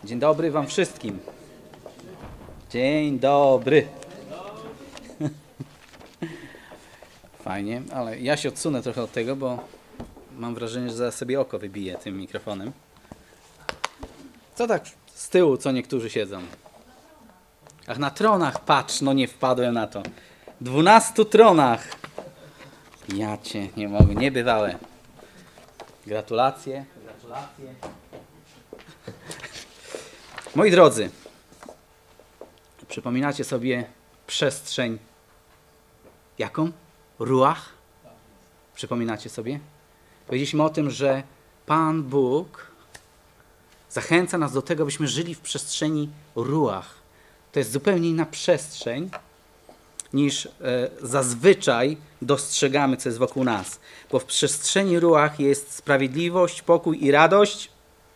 Dzień dobry wam wszystkim. Dzień dobry. Fajnie, ale ja się odsunę trochę od tego, bo mam wrażenie, że zaraz sobie oko wybiję tym mikrofonem. Co tak z tyłu, co niektórzy siedzą? Ach, na tronach, patrz, no nie wpadłem na to. 12 tronach. Ja cię nie mogę, niebywałe. Gratulacje. Moi drodzy, przypominacie sobie przestrzeń jaką? Ruach? Przypominacie sobie? Powiedzieliśmy o tym, że Pan Bóg zachęca nas do tego, byśmy żyli w przestrzeni ruach. To jest zupełnie inna przestrzeń niż zazwyczaj dostrzegamy, co jest wokół nas. Bo w przestrzeni ruach jest sprawiedliwość, pokój i radość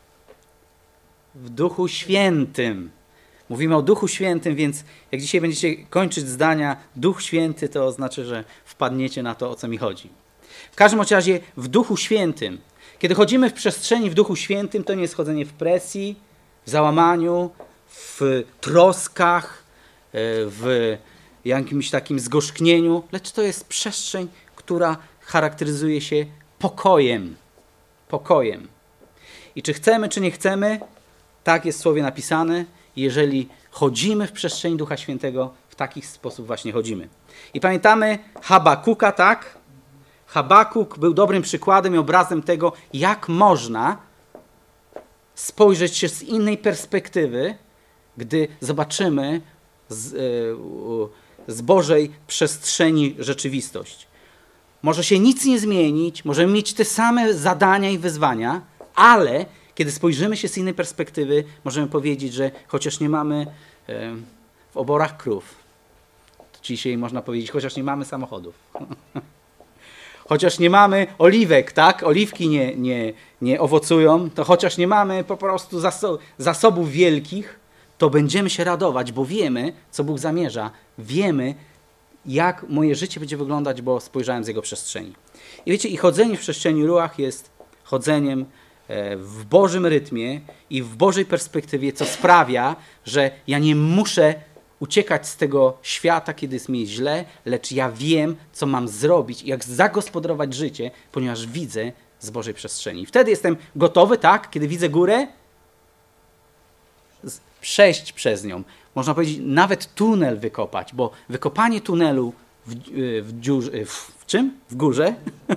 w Duchu Świętym. Mówimy o Duchu Świętym, więc jak dzisiaj będziecie kończyć zdania Duch Święty, to oznacza, że wpadniecie na to, o co mi chodzi. W każdym razie w Duchu Świętym. Kiedy chodzimy w przestrzeni w Duchu Świętym, to nie jest chodzenie w presji, w załamaniu, w troskach, w jakimś takim zgorzknieniu, lecz to jest przestrzeń, która charakteryzuje się pokojem. Pokojem. I czy chcemy, czy nie chcemy, tak jest w Słowie napisane, jeżeli chodzimy w przestrzeni Ducha Świętego, w taki sposób właśnie chodzimy. I pamiętamy Habakuka, tak? Habakuk był dobrym przykładem i obrazem tego, jak można spojrzeć się z innej perspektywy, gdy zobaczymy z Bożej przestrzeni rzeczywistość. Może się nic nie zmienić, możemy mieć te same zadania i wyzwania, ale kiedy spojrzymy się z innej perspektywy, możemy powiedzieć, że chociaż nie mamy w oborach krów, to dzisiaj można powiedzieć, chociaż nie mamy samochodów, chociaż nie mamy oliwek, tak? Oliwki nie owocują, to chociaż nie mamy po prostu zasobów wielkich, to będziemy się radować, bo wiemy, co Bóg zamierza. Wiemy, jak moje życie będzie wyglądać, bo spojrzałem z Jego przestrzeni. I wiecie, i chodzenie w przestrzeni ruach jest chodzeniem w Bożym rytmie i w Bożej perspektywie, co sprawia, że ja nie muszę uciekać z tego świata, kiedy jest mi źle, lecz ja wiem, co mam zrobić i jak zagospodarować życie, ponieważ widzę z Bożej przestrzeni. Wtedy jestem gotowy, tak, kiedy widzę górę, przejść przez nią. Można powiedzieć, nawet tunel wykopać, bo wykopanie tunelu w czym? W górze?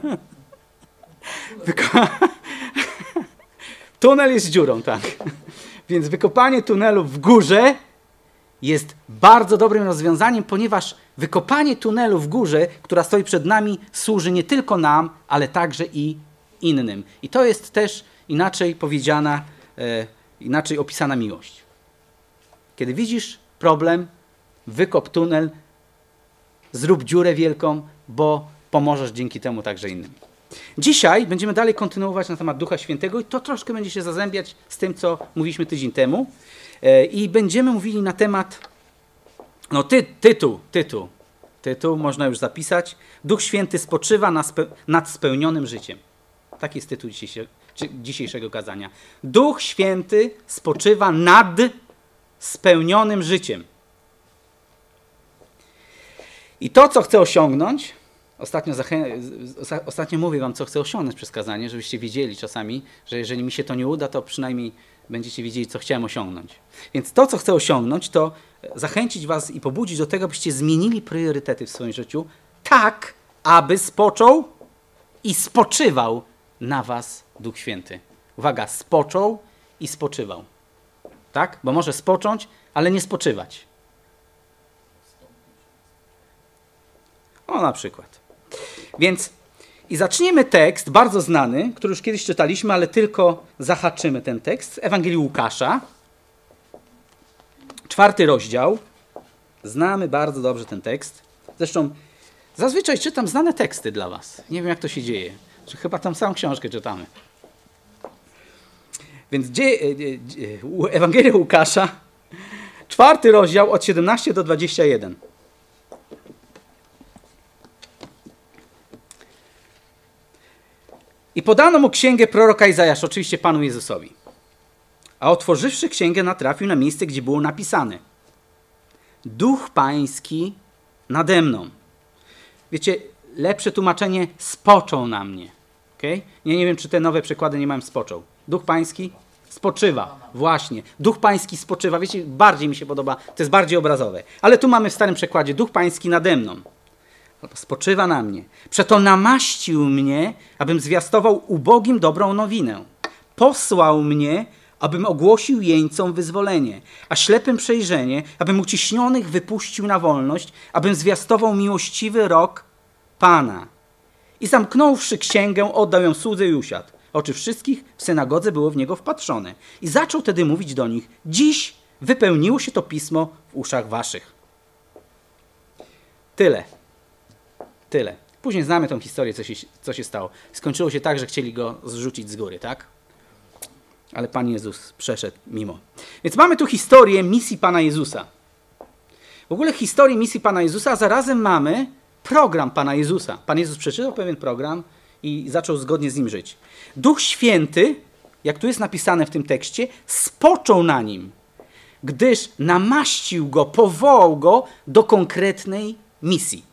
Tunel jest dziurą, tak. Więc wykopanie tunelu w górze jest bardzo dobrym rozwiązaniem, ponieważ wykopanie tunelu w górze, która stoi przed nami, służy nie tylko nam, ale także i innym. I to jest też inaczej powiedziana, inaczej opisana miłość. Kiedy widzisz problem, wykop tunel, zrób dziurę wielką, bo pomożesz dzięki temu także innym. Dzisiaj będziemy dalej kontynuować na temat Ducha Świętego i to troszkę będzie się zazębiać z tym, co mówiliśmy tydzień temu. I będziemy mówili na temat, no tytuł można już zapisać. Duch Święty spoczywa nad spełnionym życiem. Taki jest tytuł dzisiejszego kazania. Duch Święty spoczywa nad spełnionym życiem. I to, co chcę osiągnąć, ostatnio mówię wam, co chcę osiągnąć przez kazanie, żebyście wiedzieli czasami, że jeżeli mi się to nie uda, to przynajmniej będziecie wiedzieli, co chciałem osiągnąć. Więc to, co chcę osiągnąć, to zachęcić was i pobudzić do tego, byście zmienili priorytety w swoim życiu tak, aby spoczął i spoczywał na was Duch Święty. Uwaga, spoczął i spoczywał. Tak? Bo może spocząć, ale nie spoczywać. O, na przykład. Więc i zaczniemy tekst bardzo znany, który już kiedyś czytaliśmy, ale tylko zahaczymy ten tekst. Ewangelii Łukasza, 4 rozdział. Znamy bardzo dobrze ten tekst. Zresztą zazwyczaj czytam znane teksty dla was. Nie wiem, jak to się dzieje. Czy chyba tą samą książkę czytamy. Więc Ewangelia Łukasza, 4 rozdział od 17 do 21. I podano mu księgę proroka Izajasza, oczywiście Panu Jezusowi. a otworzywszy księgę natrafił na miejsce, gdzie było napisane: Duch Pański nade mną. Wiecie, lepsze tłumaczenie: spoczął na mnie. Okay? Nie wiem, czy te nowe przekłady nie mają spoczął. Duch Pański spoczywa. Właśnie. Duch Pański spoczywa. Wiecie, bardziej mi się podoba. To jest bardziej obrazowe. Ale tu mamy w starym przekładzie: Duch Pański nade mną. Spoczywa na mnie. Przeto namaścił mnie, abym zwiastował ubogim dobrą nowinę. Posłał mnie, abym ogłosił jeńcom wyzwolenie, a ślepym przejrzenie, abym uciśnionych wypuścił na wolność, abym zwiastował miłościwy rok Pana. I zamknąwszy księgę, oddał ją słudze i usiadł. Oczy wszystkich w synagodze było w niego wpatrzone. I zaczął tedy mówić do nich: dziś wypełniło się to pismo w uszach waszych. Tyle. Później znamy tą historię, co się stało. Skończyło się tak, że chcieli go zrzucić z góry, tak? Ale Pan Jezus przeszedł mimo. Więc mamy tu historię misji Pana Jezusa. W ogóle historię misji Pana Jezusa, a zarazem mamy program Pana Jezusa. Pan Jezus przeczytał pewien program i zaczął zgodnie z nim żyć. Duch Święty, jak tu jest napisane w tym tekście, spoczął na nim, gdyż namaścił go, powołał go do konkretnej misji,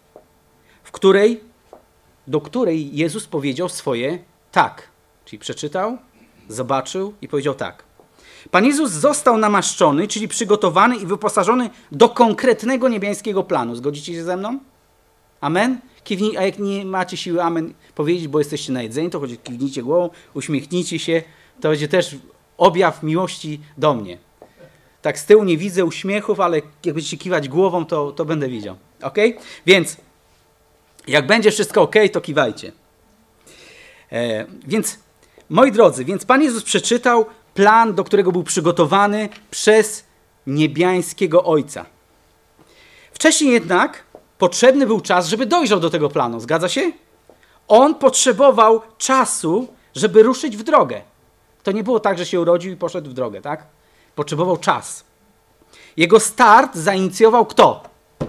do której Jezus powiedział swoje tak. Czyli przeczytał, zobaczył i powiedział tak. Pan Jezus został namaszczony, czyli przygotowany i wyposażony do konkretnego niebiańskiego planu. Zgodzicie się ze mną? Amen? A jak nie macie siły amen powiedzieć, bo jesteście na jedzeniu, to choć kiwnijcie głową, uśmiechnijcie się. To będzie też objaw miłości do mnie. Tak z tyłu nie widzę uśmiechów, ale jak będziecie kiwać głową, to będę widział. Ok? Więc jak będzie wszystko ok, to kiwajcie. Więc, moi drodzy, Pan Jezus przeczytał plan, do którego był przygotowany przez niebiańskiego Ojca. Wcześniej jednak potrzebny był czas, żeby dojrzał do tego planu. Zgadza się? On potrzebował czasu, żeby ruszyć w drogę. To nie było tak, że się urodził i poszedł w drogę, tak? Potrzebował czas. Jego start zainicjował kto?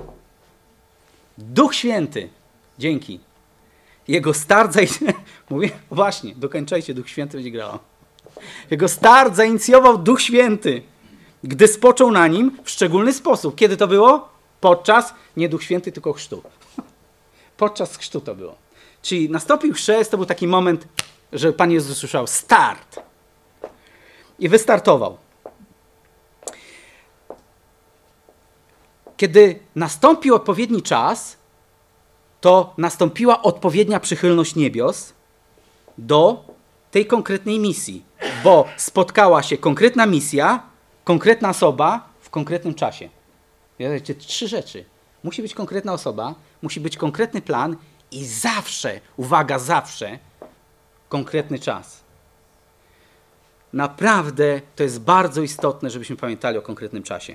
Duch Święty. Dzięki. Jego start Mówię, właśnie, dokończajcie, Duch Święty będzie grał. Jego start zainicjował Duch Święty, gdy spoczął na nim w szczególny sposób. Kiedy to było? Podczas, nie Duch Święty, tylko chrztu. Podczas chrztu to było. Czyli nastąpił chrzest, to był taki moment, że Pan Jezus usłyszał start. I wystartował. Kiedy nastąpił odpowiedni czas, to nastąpiła odpowiednia przychylność niebios do tej konkretnej misji, bo spotkała się konkretna misja, konkretna osoba w konkretnym czasie. Wiecie, 3 rzeczy. Musi być konkretna osoba, musi być konkretny plan i zawsze, uwaga, zawsze konkretny czas. Naprawdę to jest bardzo istotne, żebyśmy pamiętali o konkretnym czasie.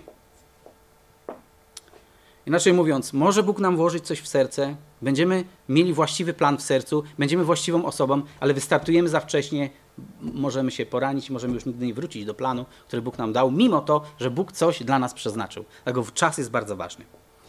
Inaczej mówiąc, może Bóg nam włożyć coś w serce, będziemy mieli właściwy plan w sercu, będziemy właściwą osobą, ale wystartujemy za wcześnie, możemy się poranić, możemy już nigdy nie wrócić do planu, który Bóg nam dał, mimo to, że Bóg coś dla nas przeznaczył. Dlatego czas jest bardzo ważny.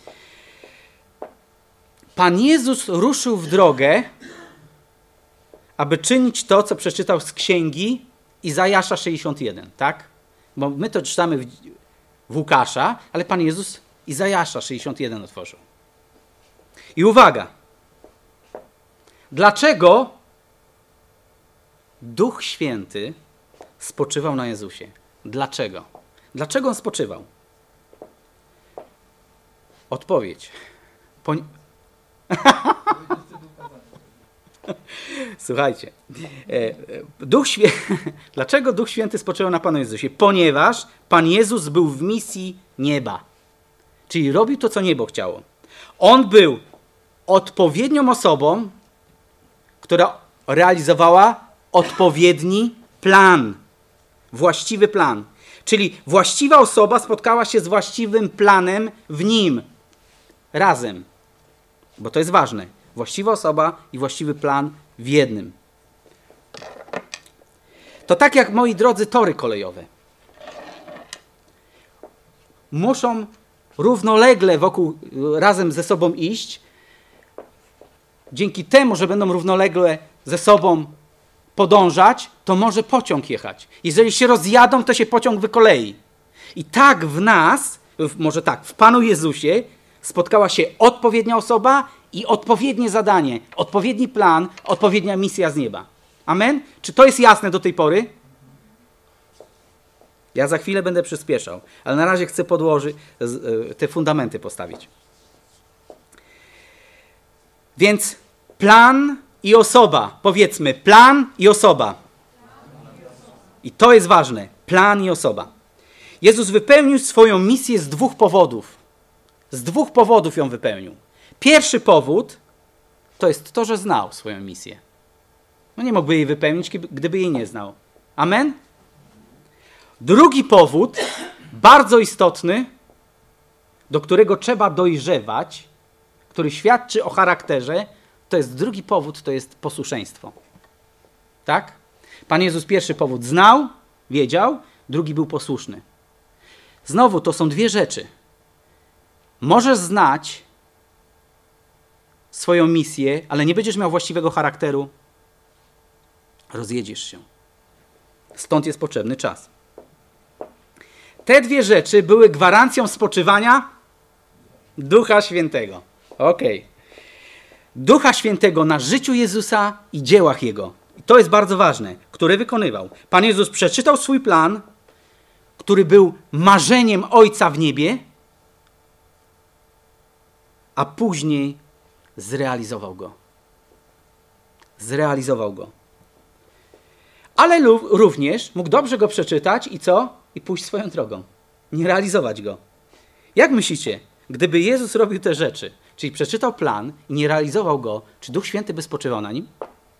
Pan Jezus ruszył w drogę, aby czynić to, co przeczytał z księgi Izajasza 61, tak? Bo my to czytamy w Łukasza, ale Pan Jezus Izajasza 61 otworzył. I uwaga! Dlaczego Duch Święty spoczywał na Jezusie? Dlaczego? Dlaczego On spoczywał? Odpowiedź. Słuchajcie. Dlaczego Duch Święty spoczywał na Panu Jezusie? Ponieważ Pan Jezus był w misji nieba. Czyli robił to, co niebo chciało. On był odpowiednią osobą, która realizowała odpowiedni plan. Właściwy plan. Czyli właściwa osoba spotkała się z właściwym planem w nim. Razem. Bo to jest ważne. Właściwa osoba i właściwy plan w jednym. To tak jak, moi drodzy, tory kolejowe. Muszą równolegle razem ze sobą iść. Dzięki temu, że będą równolegle ze sobą podążać, to może pociąg jechać. Jeżeli się rozjadą, to się pociąg wykolei. I tak w nas, może tak, w Panu Jezusie spotkała się odpowiednia osoba i odpowiednie zadanie, odpowiedni plan, odpowiednia misja z nieba. Amen? Czy to jest jasne do tej pory? Ja za chwilę będę przyspieszał, ale na razie chcę podłożyć, te fundamenty postawić. Więc plan i osoba. Powiedzmy, plan i osoba. I to jest ważne. Plan i osoba. Jezus wypełnił swoją misję z 2 powodów. Z 2 powodów ją wypełnił. Pierwszy powód to jest to, że znał swoją misję. No nie mógłby jej wypełnić, gdyby jej nie znał. Amen? Drugi powód, bardzo istotny, do którego trzeba dojrzewać, który świadczy o charakterze, to jest drugi powód, to jest posłuszeństwo. Tak? Pan Jezus pierwszy powód znał, wiedział, drugi był posłuszny. Znowu, to są 2 rzeczy. Możesz znać swoją misję, ale nie będziesz miał właściwego charakteru, rozjedziesz się. Stąd jest potrzebny czas. Te 2 rzeczy były gwarancją spoczywania Ducha Świętego. Okej. Ducha Świętego na życiu Jezusa i dziełach Jego. I to jest bardzo ważne, które wykonywał. Pan Jezus przeczytał swój plan, który był marzeniem Ojca w niebie, a później zrealizował go. Zrealizował go. Ale również mógł dobrze go przeczytać i co? I pójść swoją drogą. Nie realizować go. Jak myślicie, gdyby Jezus robił te rzeczy, czyli przeczytał plan i nie realizował go, czy Duch Święty by spoczywał na nim?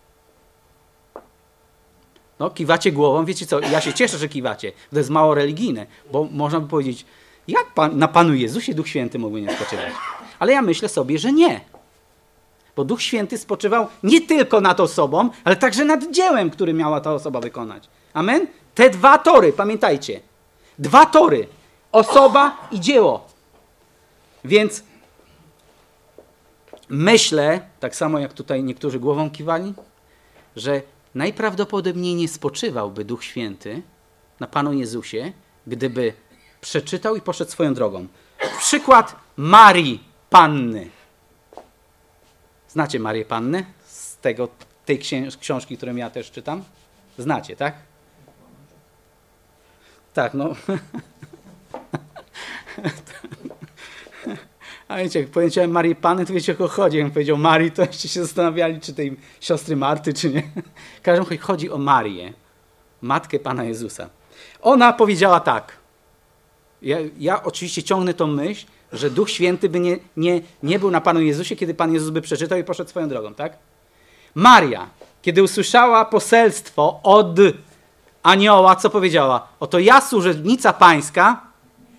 No, kiwacie głową, wiecie co, ja się cieszę, że kiwacie. To jest mało religijne, bo można by powiedzieć, jak na Panu Jezusie Duch Święty mógłby nie spoczywać? Ale ja myślę sobie, że nie. Bo Duch Święty spoczywał nie tylko nad osobą, ale także nad dziełem, które miała ta osoba wykonać. Amen? Te 2 tory, pamiętajcie. 2 tory. Osoba i dzieło. Więc myślę, tak samo jak tutaj niektórzy głową kiwali, że najprawdopodobniej nie spoczywałby Duch Święty na Panu Jezusie, gdyby przeczytał i poszedł swoją drogą. Przykład Marii Panny. Znacie Marię Pannę z tej książki, którą ja też czytam? Znacie, tak? Tak, no. A wiecie, jak powiedziałem Marii Panny, to wiecie, o kogo chodzi. Jak powiedział Marii, to jeszcze się zastanawiali, czy tej siostry Marty, czy nie. W każdym razie chodzi o Marię, matkę Pana Jezusa. Ona powiedziała tak. Ja oczywiście ciągnę tą myśl, że Duch Święty by nie był na Panu Jezusie, kiedy Pan Jezus by przeczytał i poszedł swoją drogą, tak? Maria, kiedy usłyszała poselstwo od anioła, co powiedziała? Oto ja, służebnica Pańska.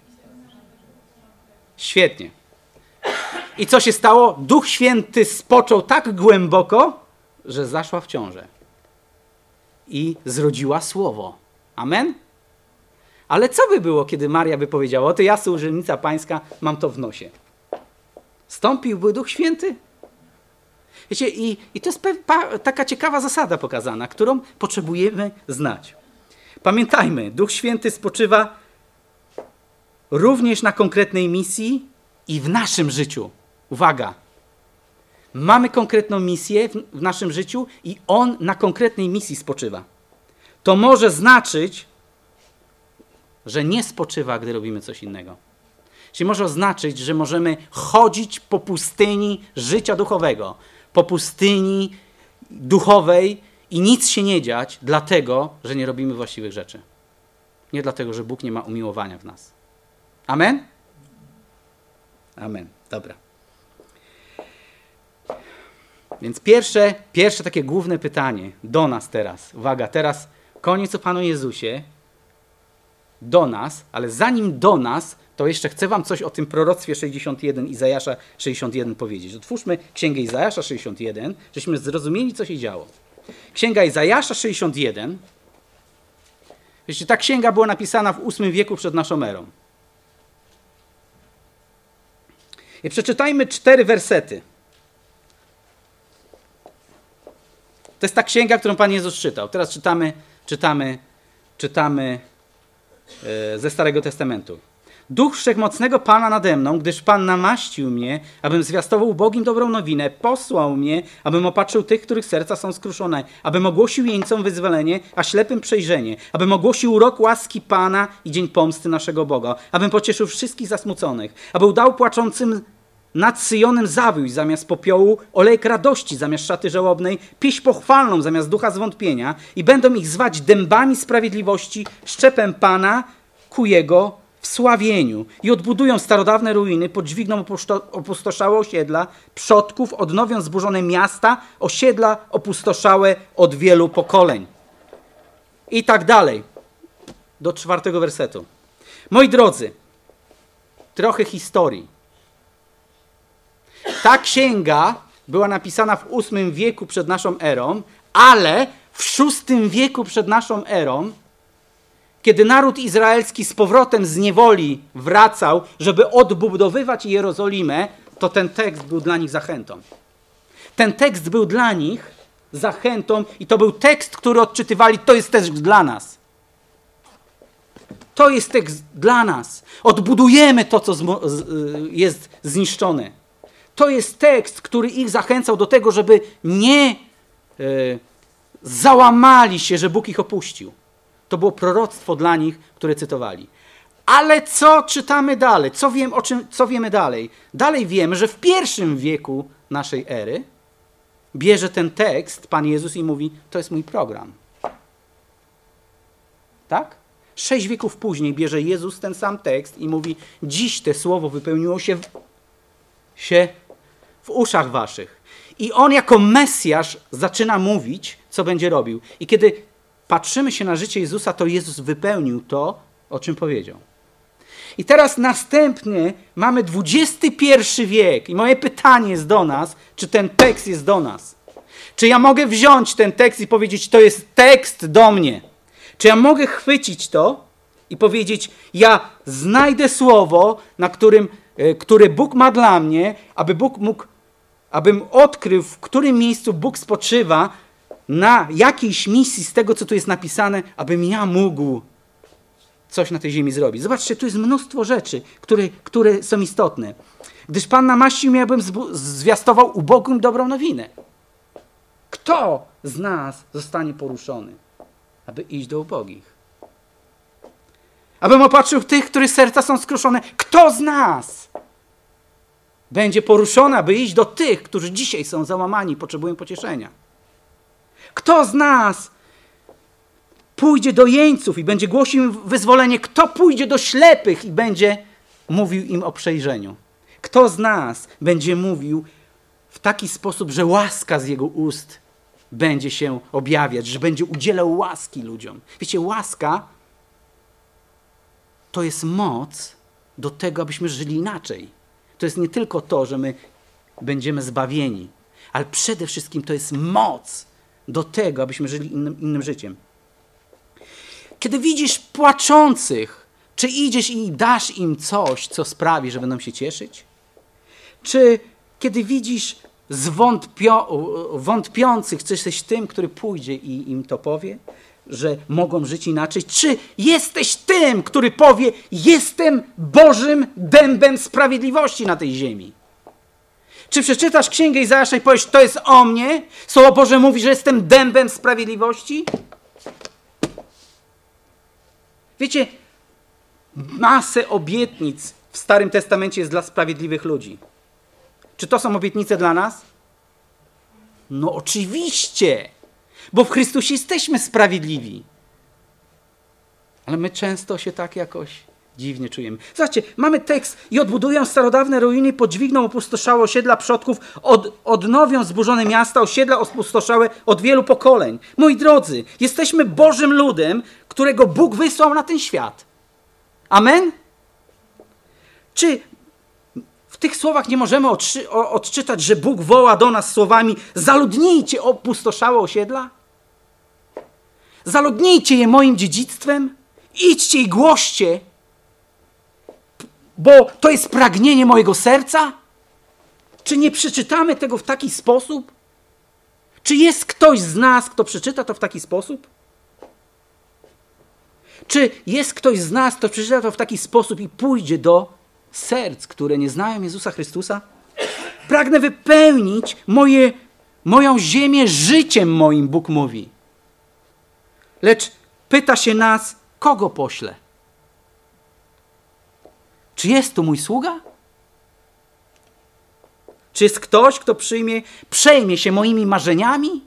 Świetnie. I co się stało? Duch Święty spoczął tak głęboko, że zaszła w ciążę. I zrodziła słowo. Amen? Ale co by było, kiedy Maria by powiedziała, oto ja, służebnica Pańska, mam to w nosie? Stąpiłby Duch Święty? Wiecie, i to jest taka ciekawa zasada pokazana, którą potrzebujemy znać. Pamiętajmy, Duch Święty spoczywa również na konkretnej misji i w naszym życiu. Uwaga! Mamy konkretną misję w naszym życiu i On na konkretnej misji spoczywa. To może znaczyć, że nie spoczywa, gdy robimy coś innego. Czyli może oznaczyć, że możemy chodzić po pustyni życia duchowego, po pustyni duchowej i nic się nie dziać, dlatego, że nie robimy właściwych rzeczy. Nie dlatego, że Bóg nie ma umiłowania w nas. Amen? Amen. Dobra. Więc pierwsze takie główne pytanie do nas teraz. Uwaga, teraz koniec o Panu Jezusie. Do nas, ale zanim do nas, to jeszcze chcę wam coś o tym proroctwie 61, Izajasza 61 powiedzieć. Otwórzmy Księgę Izajasza 61, żeśmy zrozumieli, co się działo. Księga Izajasza 61. Wiecie, ta księga była napisana w VIII wieku przed naszą erą. I przeczytajmy 4 wersety. To jest ta księga, którą Pan Jezus czytał. Teraz czytamy Czytamy ze Starego Testamentu. Duch Wszechmocnego Pana nade mną, gdyż Pan namaścił mnie, abym zwiastował ubogim dobrą nowinę, posłał mnie, abym opatrzył tych, których serca są skruszone, abym ogłosił jeńcom wyzwolenie, a ślepym przejrzenie, abym ogłosił rok łaski Pana i dzień pomsty naszego Boga, abym pocieszył wszystkich zasmuconych, aby dał płaczącym nad Syjonem zawój zamiast popiołu, olejek radości zamiast szaty żałobnej, pieśń pochwalną zamiast ducha zwątpienia i będą ich zwać dębami sprawiedliwości, szczepem Pana ku Jego wsławieniu i odbudują starodawne ruiny, podźwigną opustoszałe osiedla przodków, odnowią zburzone miasta, osiedla opustoszałe od wielu pokoleń. I tak dalej. Do 4 wersetu. Moi drodzy, trochę historii. Ta księga była napisana w VIII wieku przed naszą erą, ale w VI wieku przed naszą erą, kiedy naród izraelski z powrotem z niewoli wracał, żeby odbudowywać Jerozolimę, to ten tekst był dla nich zachętą. Ten tekst był dla nich zachętą i to był tekst, który odczytywali, to jest tekst dla nas. To jest tekst dla nas. Odbudujemy to, co jest zniszczone. To jest tekst, który ich zachęcał do tego, żeby nie załamali się, że Bóg ich opuścił. To było proroctwo dla nich, które cytowali. Ale co czytamy dalej? Co wiemy dalej? Dalej wiemy, że w I wieku naszej ery bierze ten tekst Pan Jezus i mówi, to jest mój program. Tak? 6 wieków później bierze Jezus ten sam tekst i mówi, dziś te słowo wypełniło się w uszach waszych. I On jako Mesjasz zaczyna mówić, co będzie robił. I kiedy patrzymy się na życie Jezusa, to Jezus wypełnił to, o czym powiedział. I teraz następnie mamy XXI wiek. I moje pytanie jest do nas, czy ten tekst jest do nas? Czy ja mogę wziąć ten tekst i powiedzieć, to jest tekst do mnie? Czy ja mogę chwycić to i powiedzieć, ja znajdę słowo, które Bóg ma dla mnie, abym odkrył, w którym miejscu Bóg spoczywa na jakiejś misji z tego, co tu jest napisane, abym ja mógł coś na tej ziemi zrobić. Zobaczcie, tu jest mnóstwo rzeczy, które są istotne. Gdyż Pan namaścił mnie, abym zwiastował ubogim dobrą nowinę. Kto z nas zostanie poruszony, aby iść do ubogich? Abym opatrzył tych, których serca są skruszone. Kto z nas będzie poruszony, aby iść do tych, którzy dzisiaj są załamani i potrzebują pocieszenia? Kto z nas pójdzie do jeńców i będzie głosił im wyzwolenie? Kto pójdzie do ślepych i będzie mówił im o przejrzeniu? Kto z nas będzie mówił w taki sposób, że łaska z jego ust będzie się objawiać, że będzie udzielał łaski ludziom? Wiecie, łaska to jest moc do tego, abyśmy żyli inaczej. To jest nie tylko to, że my będziemy zbawieni, ale przede wszystkim to jest moc do tego, abyśmy żyli innym życiem. Kiedy widzisz płaczących, czy idziesz i dasz im coś, co sprawi, że będą się cieszyć? Czy kiedy widzisz wątpiących, czy jesteś tym, który pójdzie i im to powie, że mogą żyć inaczej? Czy jesteś tym, który powie, jestem Bożym dębem sprawiedliwości na tej ziemi? Czy przeczytasz Księgę Izajasza i powiesz, to jest o mnie? Słowo Boże mówi, że jestem dębem sprawiedliwości? Wiecie, masę obietnic w Starym Testamencie jest dla sprawiedliwych ludzi. Czy to są obietnice dla nas? No oczywiście, bo w Chrystusie jesteśmy sprawiedliwi. Ale my często się tak jakoś dziwnie czujemy. Zobaczcie, mamy tekst i odbudują starodawne ruiny, podźwigną opustoszałe osiedla przodków, odnowią zburzone miasta, osiedla opustoszałe od wielu pokoleń. Moi drodzy, jesteśmy Bożym ludem, którego Bóg wysłał na ten świat. Amen? Czy w tych słowach nie możemy odczytać, że Bóg woła do nas słowami: zaludnijcie opustoszałe osiedla? Zaludnijcie je moim dziedzictwem? Idźcie i głoście, bo to jest pragnienie mojego serca? Czy nie przeczytamy tego w taki sposób? Czy jest ktoś z nas, kto przeczyta to w taki sposób? Czy jest ktoś z nas, kto przeczyta to w taki sposób i pójdzie do serc, które nie znają Jezusa Chrystusa? Pragnę wypełnić moją ziemię życiem moim, Bóg mówi. Lecz pyta się nas, kogo poślę? Czy jest tu mój sługa? Czy jest ktoś, kto przejmie się moimi marzeniami?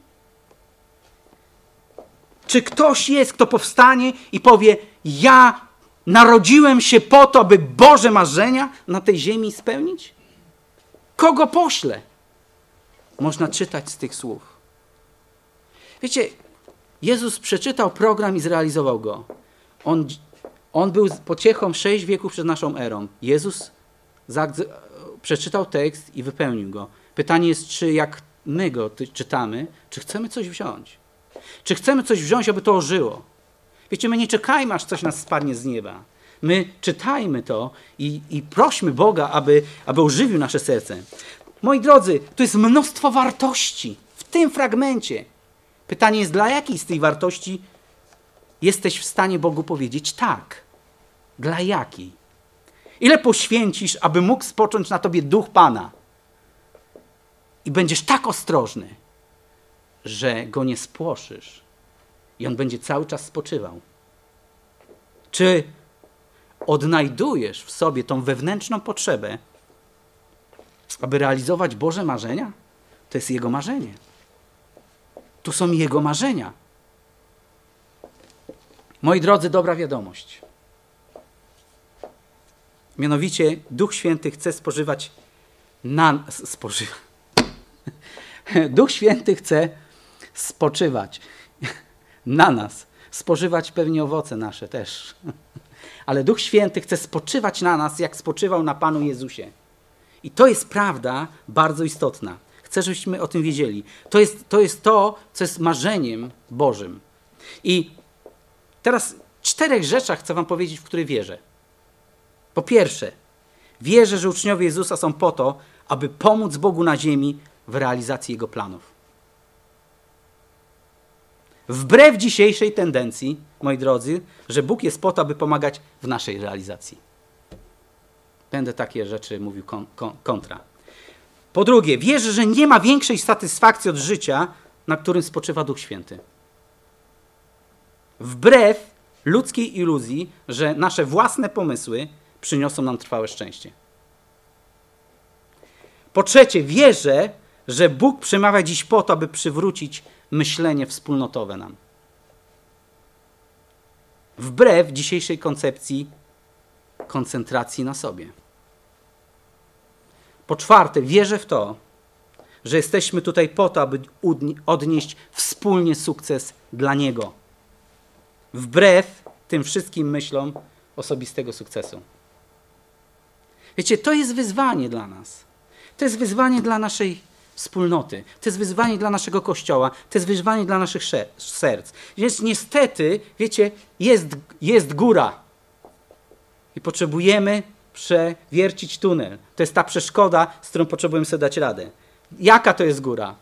Czy ktoś jest, kto powstanie i powie, ja narodziłem się po to, aby Boże marzenia na tej ziemi spełnić? Kogo poślę? Można czytać z tych słów. Wiecie, Jezus przeczytał program i zrealizował go. On był pociechą 6 wieków przed naszą erą. Jezus przeczytał tekst i wypełnił go. Pytanie jest, czy jak my go czytamy, czy chcemy coś wziąć? Czy chcemy coś wziąć, aby to ożyło? Wiecie, my nie czekajmy, aż coś nas spadnie z nieba. My czytajmy to i prośmy Boga, aby ożywił nasze serce. Moi drodzy, tu jest mnóstwo wartości w tym fragmencie. Pytanie jest, dla jakiej z tej wartości jesteś w stanie Bogu powiedzieć tak? Dla jakiej? Ile poświęcisz, aby mógł spocząć na tobie duch Pana? I będziesz tak ostrożny, że go nie spłoszysz i on będzie cały czas spoczywał. Czy odnajdujesz w sobie tą wewnętrzną potrzebę, aby realizować Boże marzenia? To jest Jego marzenie. Tu są Jego marzenia. Moi drodzy, dobra wiadomość. Mianowicie Duch Święty chce Duch Święty chce spoczywać na nas. Spożywać pewnie owoce nasze też. Ale Duch Święty chce spoczywać na nas, jak spoczywał na Panu Jezusie. I to jest prawda bardzo istotna. Chcę, żebyśmy o tym wiedzieli. To jest to, co jest marzeniem Bożym. I teraz 4 rzeczach chcę wam powiedzieć, w które wierzę. Po pierwsze, wierzę, że uczniowie Jezusa są po to, aby pomóc Bogu na ziemi w realizacji Jego planów. Wbrew dzisiejszej tendencji, moi drodzy, że Bóg jest po to, aby pomagać w naszej realizacji. Będę takie rzeczy mówił kontra. Po drugie, wierzę, że nie ma większej satysfakcji od życia, na którym spoczywa Duch Święty. Wbrew ludzkiej iluzji, że nasze własne pomysły przyniosą nam trwałe szczęście. Po trzecie, wierzę, że Bóg przemawia dziś po to, aby przywrócić myślenie wspólnotowe nam. Wbrew dzisiejszej koncepcji koncentracji na sobie. Po czwarte, wierzę w to, że jesteśmy tutaj po to, aby odnieść wspólnie sukces dla Niego. Wbrew tym wszystkim myślom osobistego sukcesu. Wiecie, to jest wyzwanie dla nas. To jest wyzwanie dla naszej wspólnoty. To jest wyzwanie dla naszego Kościoła. To jest wyzwanie dla naszych serc. Więc niestety, wiecie, jest góra. I potrzebujemy przewiercić tunel. To jest ta przeszkoda, z którą potrzebujemy sobie dać radę. Jaka to jest góra?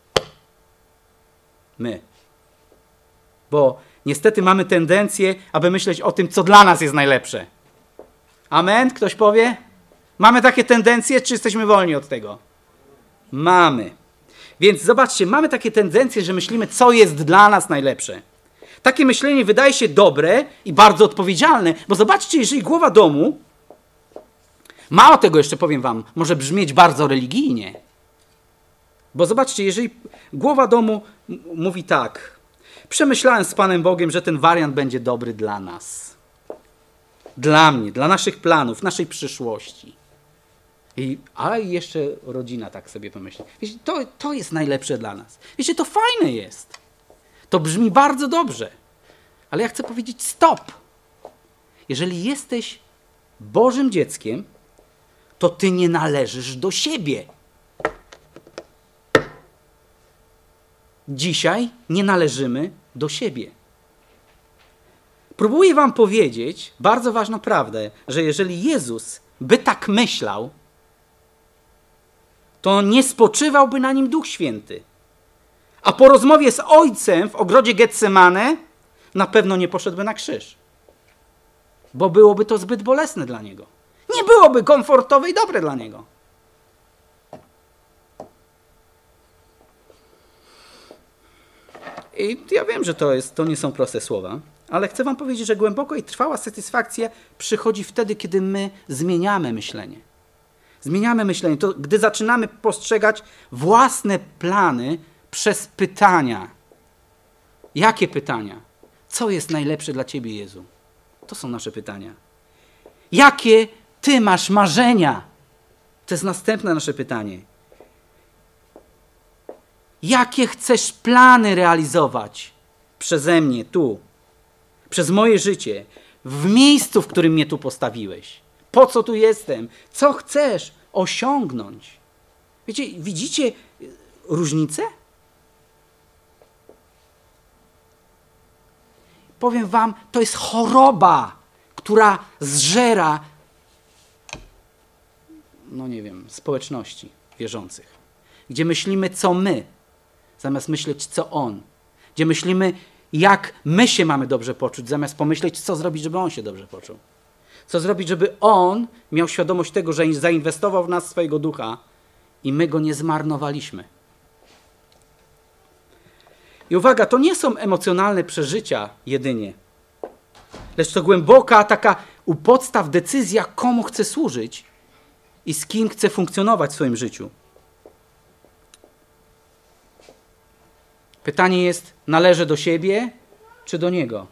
My. Bo niestety mamy tendencję, aby myśleć o tym, co dla nas jest najlepsze. Amen? Ktoś powie? Mamy takie tendencje, czy jesteśmy wolni od tego? Mamy. Więc zobaczcie, mamy takie tendencje, że myślimy, co jest dla nas najlepsze. Takie myślenie wydaje się dobre i bardzo odpowiedzialne, bo zobaczcie, jeżeli głowa domu, mało tego jeszcze powiem wam, może brzmieć bardzo religijnie. Bo zobaczcie, jeżeli głowa domu mówi tak, przemyślałem z Panem Bogiem, że ten wariant będzie dobry dla nas. Dla mnie, dla naszych planów, naszej przyszłości. A jeszcze rodzina tak sobie pomyśli. Wiecie, to jest najlepsze dla nas. Wiecie, to fajne jest. To brzmi bardzo dobrze. Ale ja chcę powiedzieć stop. Jeżeli jesteś Bożym dzieckiem, to ty nie należysz do siebie. Dzisiaj nie należymy do siebie. Próbuję wam powiedzieć bardzo ważną prawdę, że jeżeli Jezus by tak myślał, to nie spoczywałby na nim Duch Święty. A po rozmowie z Ojcem w ogrodzie Getsemane na pewno nie poszedłby na krzyż. bo byłoby to zbyt bolesne dla niego. Nie byłoby komfortowe i dobre dla niego. I ja wiem, że to nie są proste słowa, ale chcę wam powiedzieć, że głęboka i trwała satysfakcja przychodzi wtedy, kiedy my zmieniamy myślenie. Zmieniamy myślenie, to gdy zaczynamy postrzegać własne plany przez pytania. Jakie pytania? Co jest najlepsze dla ciebie, Jezu? To są nasze pytania. Jakie ty masz marzenia? To jest następne nasze pytanie. Jakie chcesz plany realizować przeze mnie tu, przez moje życie, w miejscu, w którym mnie tu postawiłeś? Po co tu jestem? Co chcesz osiągnąć? Widzicie różnicę? Powiem wam, to jest choroba, która zżera, społeczności wierzących. Gdzie myślimy, co my, zamiast myśleć, co On. Gdzie myślimy, jak my się mamy dobrze poczuć, zamiast pomyśleć, co zrobić, żeby On się dobrze poczuł. Co zrobić, żeby On miał świadomość tego, że zainwestował w nas swojego ducha i my go nie zmarnowaliśmy. I uwaga, to nie są emocjonalne przeżycia jedynie, lecz to głęboka taka u podstaw decyzja, komu chcę służyć i z kim chcę funkcjonować w swoim życiu. Pytanie jest, należę do siebie czy do Niego?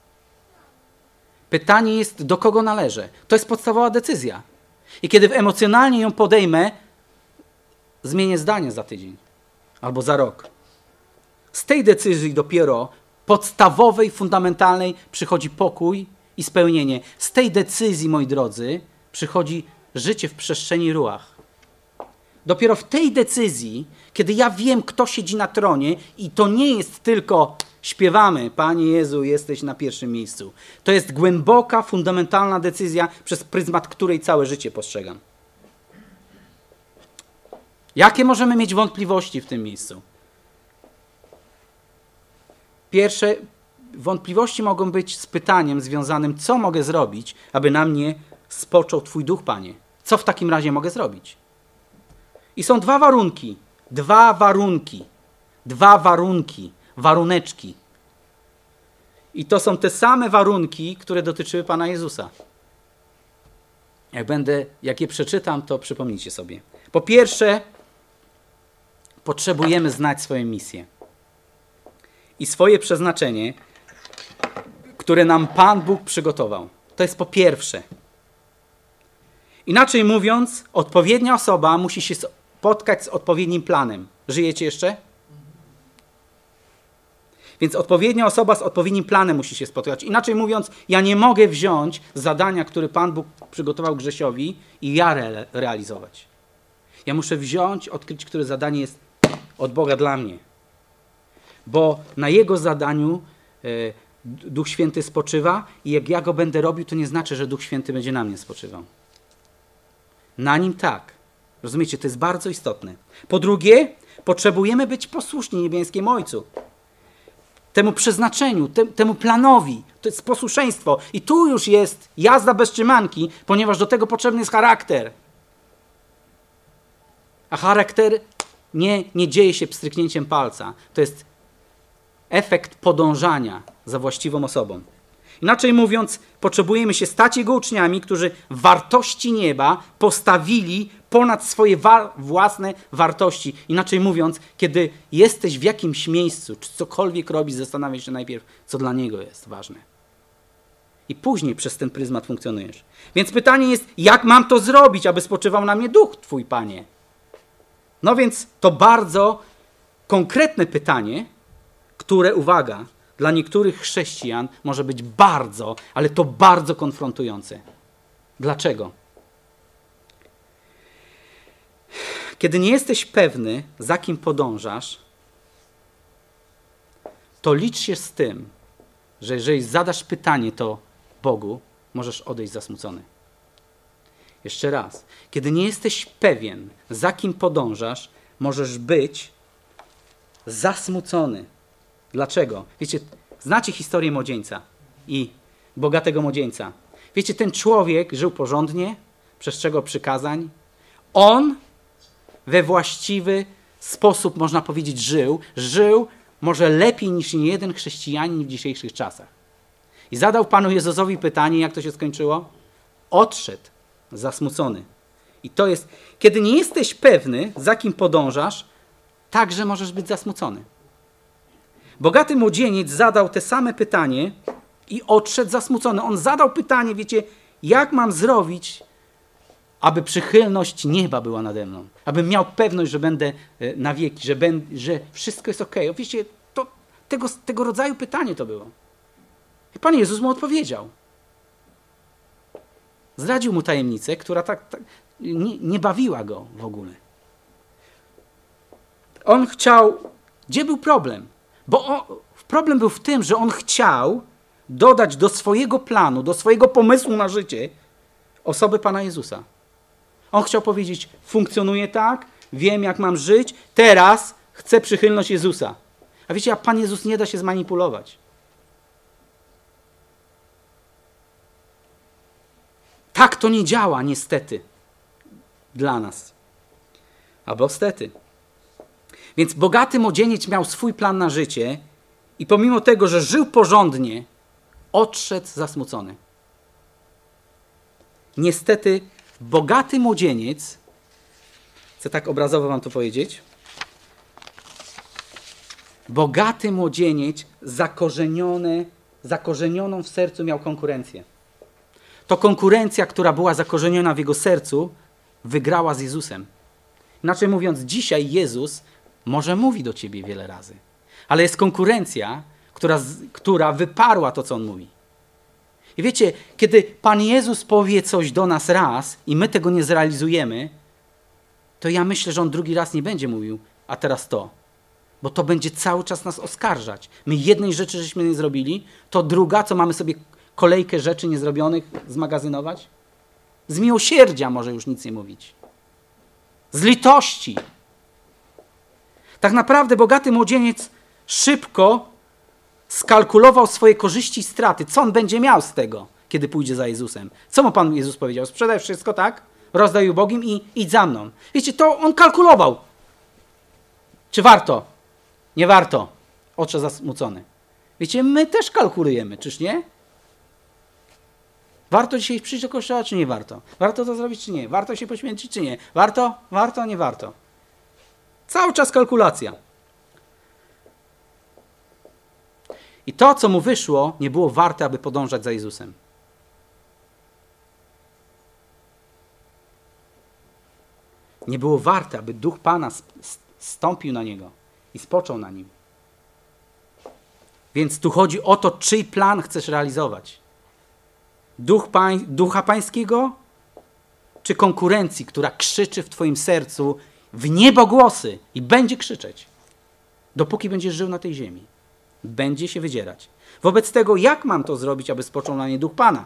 Pytanie jest, do kogo należę? To jest podstawowa decyzja. I kiedy emocjonalnie ją podejmę, zmienię zdanie za tydzień albo za rok. Z tej decyzji dopiero podstawowej, fundamentalnej przychodzi pokój i spełnienie. Z tej decyzji, moi drodzy, przychodzi życie w przestrzeni ruach. Dopiero w tej decyzji, kiedy ja wiem, kto siedzi na tronie i to nie jest tylko śpiewamy, Panie Jezu, jesteś na pierwszym miejscu. To jest głęboka, fundamentalna decyzja, przez pryzmat której całe życie postrzegam. Jakie możemy mieć wątpliwości w tym miejscu? Pierwsze wątpliwości mogą być z pytaniem związanym, co mogę zrobić, aby na mnie spoczął Twój duch, Panie. Co w takim razie mogę zrobić? I są dwa waruneczki. I to są te same warunki, które dotyczyły Pana Jezusa. Jak je przeczytam, to przypomnijcie sobie. Po pierwsze, potrzebujemy znać swoją misję i swoje przeznaczenie, które nam Pan Bóg przygotował. To jest po pierwsze. Inaczej mówiąc, odpowiednia osoba musi się spotkać z odpowiednim planem. Żyjecie jeszcze? Więc odpowiednia osoba z odpowiednim planem musi się spotkać. Inaczej mówiąc, ja nie mogę wziąć zadania, które Pan Bóg przygotował Grzesiowi i ja realizować. Ja muszę odkryć, które zadanie jest od Boga dla mnie. Bo na Jego zadaniu Duch Święty spoczywa i jak ja go będę robił, to nie znaczy, że Duch Święty będzie na mnie spoczywał. Na nim tak. Rozumiecie? To jest bardzo istotne. Po drugie, potrzebujemy być posłuszni niebieskiemu Ojcu. Temu przeznaczeniu, temu planowi. To jest posłuszeństwo. I tu już jest jazda bez trzymanki, ponieważ do tego potrzebny jest charakter. A charakter nie dzieje się pstryknięciem palca. To jest efekt podążania za właściwą osobą. Inaczej mówiąc, potrzebujemy się stać Jego uczniami, którzy wartości nieba postawili ponad swoje własne wartości. Inaczej mówiąc, kiedy jesteś w jakimś miejscu, czy cokolwiek robisz, zastanawiaj się najpierw, co dla Niego jest ważne. I później przez ten pryzmat funkcjonujesz. Więc pytanie jest, jak mam to zrobić, aby spoczywał na mnie Duch Twój, Panie? No więc to bardzo konkretne pytanie, które, uwaga, dla niektórych chrześcijan może być bardzo, ale to bardzo konfrontujące. Dlaczego? Kiedy nie jesteś pewny, za kim podążasz, to licz się z tym, że jeżeli zadasz pytanie to Bogu, możesz odejść zasmucony. Jeszcze raz. Kiedy nie jesteś pewien, za kim podążasz, możesz być zasmucony. Dlaczego? Wiecie, znacie historię młodzieńca i bogatego młodzieńca. Wiecie, ten człowiek żył porządnie, przestrzegał przykazań. On we właściwy sposób, można powiedzieć, żył może lepiej niż niejeden chrześcijanin w dzisiejszych czasach. I zadał Panu Jezusowi pytanie, jak to się skończyło? Odszedł zasmucony. I to jest, kiedy nie jesteś pewny, za kim podążasz, także możesz być zasmucony. Bogaty młodzieniec zadał te same pytanie i odszedł zasmucony. On zadał pytanie, wiecie, jak mam zrobić, aby przychylność nieba była nade mną, abym miał pewność, że będę na wieki, że wszystko jest okej. Wiecie, tego rodzaju pytanie to było. I Pan Jezus mu odpowiedział. Zdradził mu tajemnicę, która nie bawiła go w ogóle. On chciał... Gdzie był problem? Bo problem był w tym, że on chciał dodać do swojego planu, do swojego pomysłu na życie osobę Pana Jezusa. On chciał powiedzieć, funkcjonuję tak, wiem jak mam żyć, teraz chcę przychylność Jezusa. A wiecie, a Pan Jezus nie da się zmanipulować. Tak to nie działa, niestety, dla nas. Albo stety. Więc bogaty młodzieniec miał swój plan na życie i pomimo tego, że żył porządnie, odszedł zasmucony. Niestety, bogaty młodzieniec, chcę tak obrazowo wam to powiedzieć, bogaty młodzieniec zakorzenioną w sercu miał konkurencję. To konkurencja, która była zakorzeniona w jego sercu, wygrała z Jezusem. Inaczej mówiąc, dzisiaj Jezus może mówi do ciebie wiele razy, ale jest konkurencja, która wyparła to, co On mówi. I wiecie, kiedy Pan Jezus powie coś do nas raz i my tego nie zrealizujemy, to ja myślę, że On drugi raz nie będzie mówił, a teraz to. Bo to będzie cały czas nas oskarżać. My jednej rzeczy żeśmy nie zrobili, to druga, co mamy sobie kolejkę rzeczy niezrobionych zmagazynować? Z miłosierdzia może już nic nie mówić. Z litości. Tak naprawdę bogaty młodzieniec szybko skalkulował swoje korzyści i straty. Co on będzie miał z tego, kiedy pójdzie za Jezusem? Co mu Pan Jezus powiedział? Sprzedaj wszystko, tak? Rozdaj ubogim i idź za mną. Wiecie, to on kalkulował. Czy warto? Nie warto. Odszedł zasmucony. Wiecie, my też kalkulujemy, czyż nie? Warto dzisiaj przyjść do kościoła, czy nie warto? Warto to zrobić, czy nie? Warto się poświęcić, czy nie? Warto? Warto, nie warto. Cały czas kalkulacja. I to, co mu wyszło, nie było warte, aby podążać za Jezusem. Nie było warte, aby Duch Pana stąpił na niego i spoczął na nim. Więc tu chodzi o to, czyj plan chcesz realizować. Ducha Pańskiego, czy konkurencji, która krzyczy w twoim sercu w niebogłosy i będzie krzyczeć, dopóki będziesz żył na tej ziemi. Będzie się wydzierać. Wobec tego, jak mam to zrobić, aby spoczął na nie Duch Pana?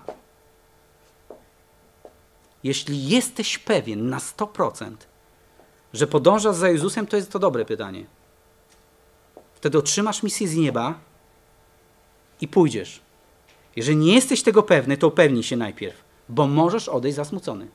Jeśli jesteś pewien na 100%, że podążasz za Jezusem, to jest to dobre pytanie. Wtedy otrzymasz misję z nieba i pójdziesz. Jeżeli nie jesteś tego pewny, to upewnij się najpierw, bo możesz odejść zasmucony.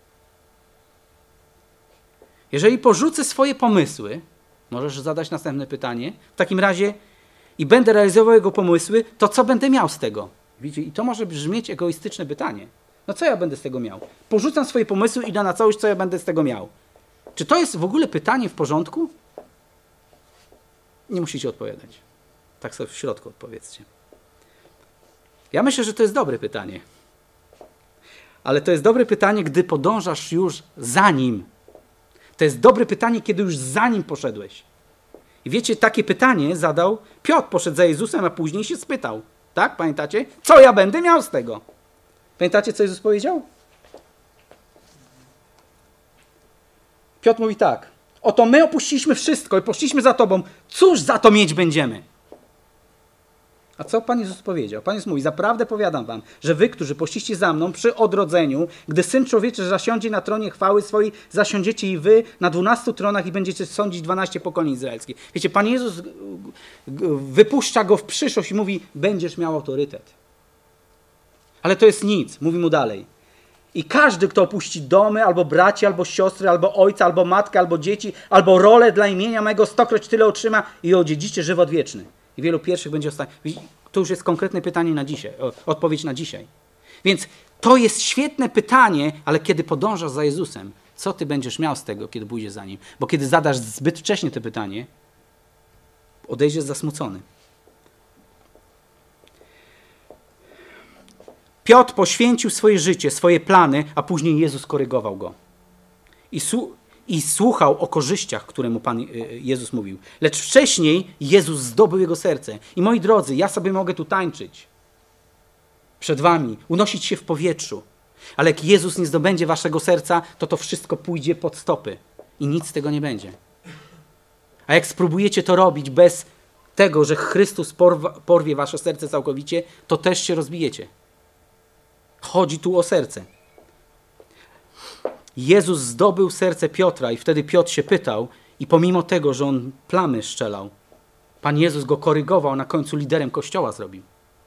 Jeżeli porzucę swoje pomysły, możesz zadać następne pytanie, w takim razie i będę realizował jego pomysły, to co będę miał z tego? Widzicie? I to może brzmieć egoistyczne pytanie. No co ja będę z tego miał? Porzucam swoje pomysły i idę na całość, co ja będę z tego miał? Czy to jest w ogóle pytanie w porządku? Nie musicie odpowiadać. Tak sobie w środku odpowiedzcie. Ja myślę, że to jest dobre pytanie. Ale to jest dobre pytanie, gdy podążasz już za Nim. To jest dobre pytanie, kiedy już za Nim poszedłeś. I wiecie, takie pytanie zadał Piotr, poszedł za Jezusem, a później się spytał. Tak? Pamiętacie? Co ja będę miał z tego? Pamiętacie, co Jezus powiedział? Piotr mówi tak. Oto my opuściliśmy wszystko i poszliśmy za Tobą. Cóż za to mieć będziemy? A co Pan Jezus powiedział? Pan Jezus mówi, zaprawdę powiadam wam, że wy, którzy poszliście za mną przy odrodzeniu, gdy Syn Człowieczy zasiądzie na tronie chwały swojej, zasiądziecie i wy na 12 tronach i będziecie sądzić 12 pokoleń izraelskich. Wiecie, Pan Jezus wypuszcza go w przyszłość i mówi, będziesz miał autorytet. Ale to jest nic, mówi mu dalej. I każdy, kto opuści domy, albo braci, albo siostry, albo ojca, albo matkę, albo dzieci, albo rolę dla imienia mego, 100-kroć tyle otrzyma i odziedzicie żywot wieczny. I wielu pierwszych będzie ostatnich. To już jest konkretne pytanie na dzisiaj, odpowiedź na dzisiaj. Więc to jest świetne pytanie, ale kiedy podążasz za Jezusem, co ty będziesz miał z tego, kiedy pójdziesz za Nim? Bo kiedy zadasz zbyt wcześnie to pytanie, odejdziesz zasmucony. Piotr poświęcił swoje życie, swoje plany, a później Jezus korygował go. I słuchał o korzyściach, które mu Pan Jezus mówił. Lecz wcześniej Jezus zdobył jego serce. I moi drodzy, ja sobie mogę tu tańczyć przed wami, unosić się w powietrzu. Ale jak Jezus nie zdobędzie waszego serca, to wszystko pójdzie pod stopy. I nic z tego nie będzie. A jak spróbujecie to robić bez tego, że Chrystus porwie wasze serce całkowicie, to też się rozbijecie. Chodzi tu o serce. Jezus zdobył serce Piotra i wtedy Piotr się pytał i pomimo tego, że on plamy strzelał, Pan Jezus go korygował, na końcu liderem Kościoła zrobił.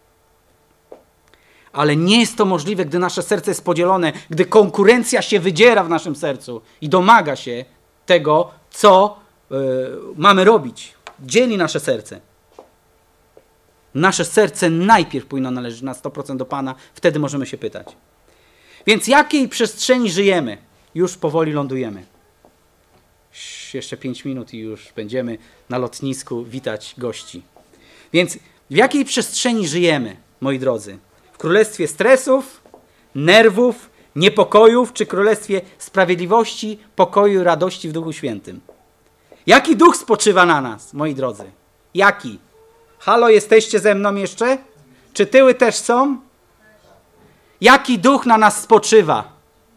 Ale nie jest to możliwe, gdy nasze serce jest podzielone, gdy konkurencja się wydziera w naszym sercu i domaga się tego, co mamy robić. Dzieli nasze serce. Nasze serce najpierw powinno należeć na 100% do Pana, wtedy możemy się pytać. Więc jakiej przestrzeni żyjemy? Już powoli lądujemy. Jeszcze 5 minut i już będziemy na lotnisku witać gości. Więc w jakiej przestrzeni żyjemy, moi drodzy? W królestwie stresów, nerwów, niepokojów, czy królestwie sprawiedliwości, pokoju i radości w Duchu Świętym? Jaki duch spoczywa na nas, moi drodzy? Jaki? Halo, jesteście ze mną jeszcze? Czy tyły też są? Jaki duch na nas spoczywa?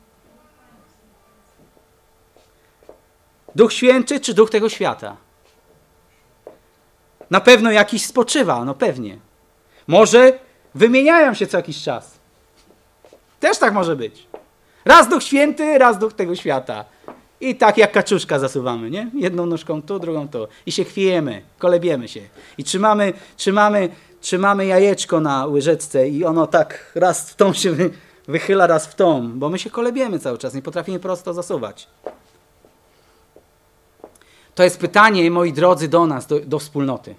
Duch Święty czy duch tego świata? Na pewno jakiś spoczywa, no pewnie. Może wymieniają się co jakiś czas. Też tak może być. Raz Duch Święty, raz duch tego świata. I tak jak kaczuszka zasuwamy, nie? Jedną nóżką tu, drugą tu. I się chwiejemy, kolebiemy się. I trzymamy jajeczko na łyżeczce i ono tak raz w tą się wychyla, raz w tą. Bo my się kolebiemy cały czas, nie potrafimy prosto zasuwać. To jest pytanie, moi drodzy, do nas, do wspólnoty.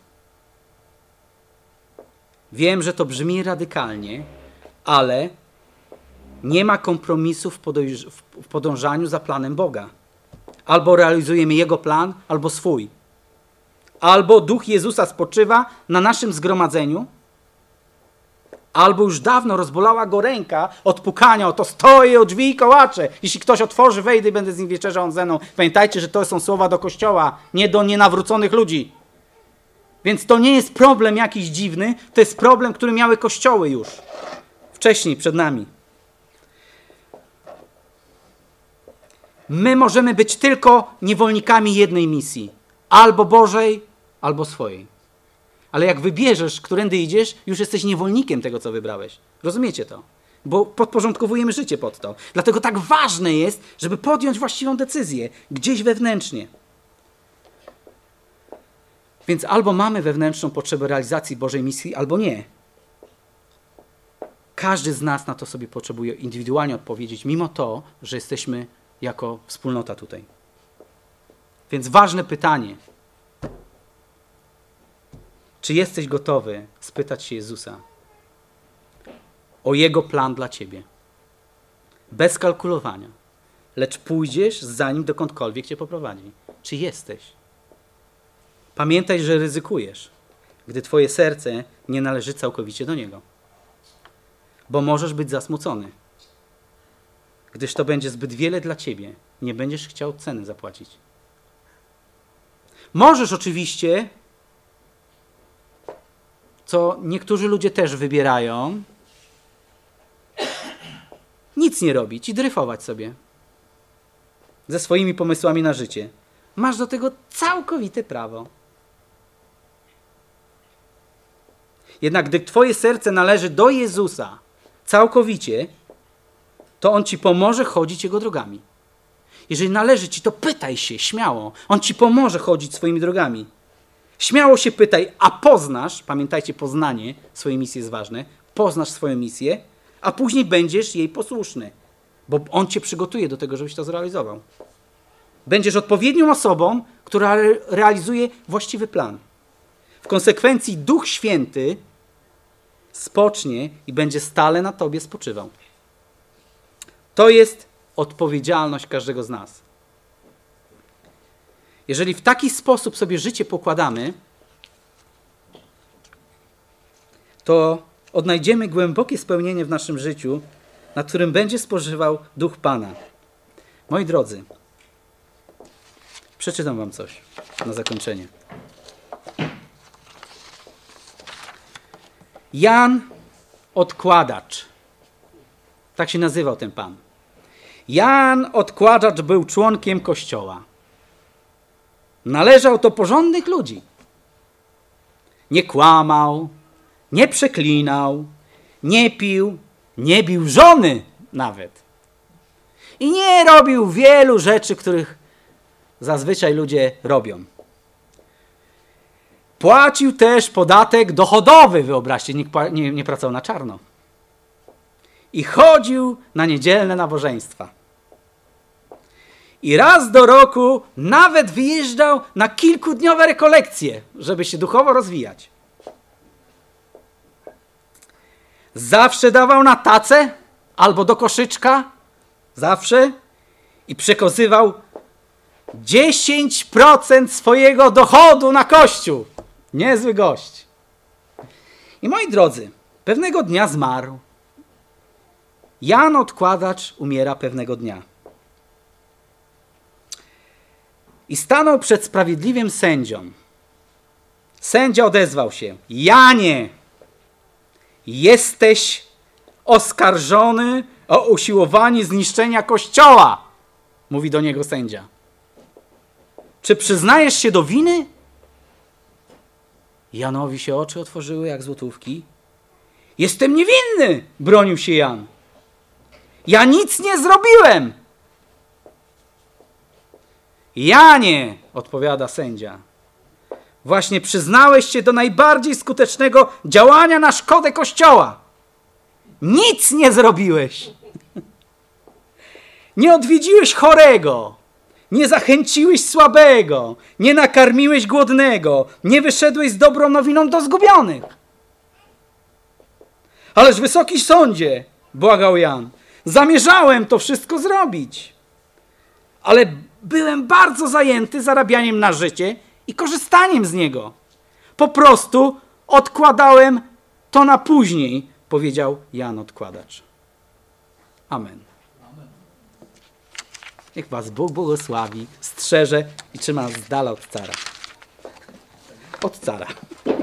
Wiem, że to brzmi radykalnie, ale nie ma kompromisów w podążaniu za planem Boga. Albo realizujemy Jego plan, albo swój. Albo Duch Jezusa spoczywa na naszym zgromadzeniu, albo już dawno rozbolała go ręka od pukania, oto stoję o drzwi i kołaczę. Jeśli ktoś otworzy, wejdę i będę z nim wieczerzał, on ze mną. Pamiętajcie, że to są słowa do Kościoła, nie do nienawróconych ludzi. Więc to nie jest problem jakiś dziwny, to jest problem, który miały Kościoły już wcześniej, przed nami. My możemy być tylko niewolnikami jednej misji. Albo Bożej, albo swojej. Ale jak wybierzesz, którędy idziesz, już jesteś niewolnikiem tego, co wybrałeś. Rozumiecie to? Bo podporządkowujemy życie pod to. Dlatego tak ważne jest, żeby podjąć właściwą decyzję. Gdzieś wewnętrznie. Więc albo mamy wewnętrzną potrzebę realizacji Bożej misji, albo nie. Każdy z nas na to sobie potrzebuje indywidualnie odpowiedzieć, mimo to, że jesteśmy jako wspólnota tutaj. Więc ważne pytanie. Czy jesteś gotowy spytać się Jezusa o Jego plan dla ciebie? Bez kalkulowania. Lecz pójdziesz za Nim dokądkolwiek cię poprowadzi. Czy jesteś? Pamiętaj, że ryzykujesz, gdy twoje serce nie należy całkowicie do Niego. Bo możesz być zasmucony. Gdyż to będzie zbyt wiele dla ciebie. Nie będziesz chciał ceny zapłacić. Możesz oczywiście, co niektórzy ludzie też wybierają, nic nie robić i dryfować sobie ze swoimi pomysłami na życie. Masz do tego całkowite prawo. Jednak gdy twoje serce należy do Jezusa całkowicie, to On ci pomoże chodzić Jego drogami. Jeżeli należy ci, to pytaj się śmiało. On ci pomoże chodzić swoimi drogami. Śmiało się pytaj, a poznasz, pamiętajcie, poznanie swojej misji jest ważne, poznasz swoją misję, a później będziesz jej posłuszny, bo On cię przygotuje do tego, żebyś to zrealizował. Będziesz odpowiednią osobą, która realizuje właściwy plan. W konsekwencji Duch Święty spocznie i będzie stale na tobie spoczywał. To jest odpowiedzialność każdego z nas. Jeżeli w taki sposób sobie życie pokładamy, to odnajdziemy głębokie spełnienie w naszym życiu, na którym będzie spoczywał Duch Pana. Moi drodzy, przeczytam wam coś na zakończenie. Jan Odkładacz. Tak się nazywał ten pan. Jan Odkładacz był członkiem Kościoła. Należał do porządnych ludzi. Nie kłamał, nie przeklinał, nie pił, nie bił żony nawet. I nie robił wielu rzeczy, których zazwyczaj ludzie robią. Płacił też podatek dochodowy, wyobraźcie, nie pracował na czarno. I chodził na niedzielne nabożeństwa. I raz do roku nawet wyjeżdżał na kilkudniowe rekolekcje, żeby się duchowo rozwijać. Zawsze dawał na tacę albo do koszyczka, zawsze, i przekazywał 10% swojego dochodu na Kościół. Niezły gość. I moi drodzy, pewnego dnia zmarł. Jan Odkładacz umiera pewnego dnia. I stanął przed sprawiedliwym sędzią. Sędzia odezwał się: Janie, jesteś oskarżony o usiłowanie zniszczenia Kościoła. Mówi do niego sędzia. Czy przyznajesz się do winy? Janowi się oczy otworzyły jak złotówki. Jestem niewinny, bronił się Jan. Ja nic nie zrobiłem. Janie, odpowiada sędzia, właśnie przyznałeś się do najbardziej skutecznego działania na szkodę Kościoła. Nic nie zrobiłeś. Nie odwiedziłeś chorego, nie zachęciłeś słabego, nie nakarmiłeś głodnego, nie wyszedłeś z dobrą nowiną do zgubionych. Ależ wysoki sądzie, błagał Jan, zamierzałem to wszystko zrobić, ale byłem bardzo zajęty zarabianiem na życie i korzystaniem z niego. Po prostu odkładałem to na później, powiedział Jan Odkładacz. Amen. Niech was Bóg błogosławi, strzeże i trzyma z dala od cara. Od cara.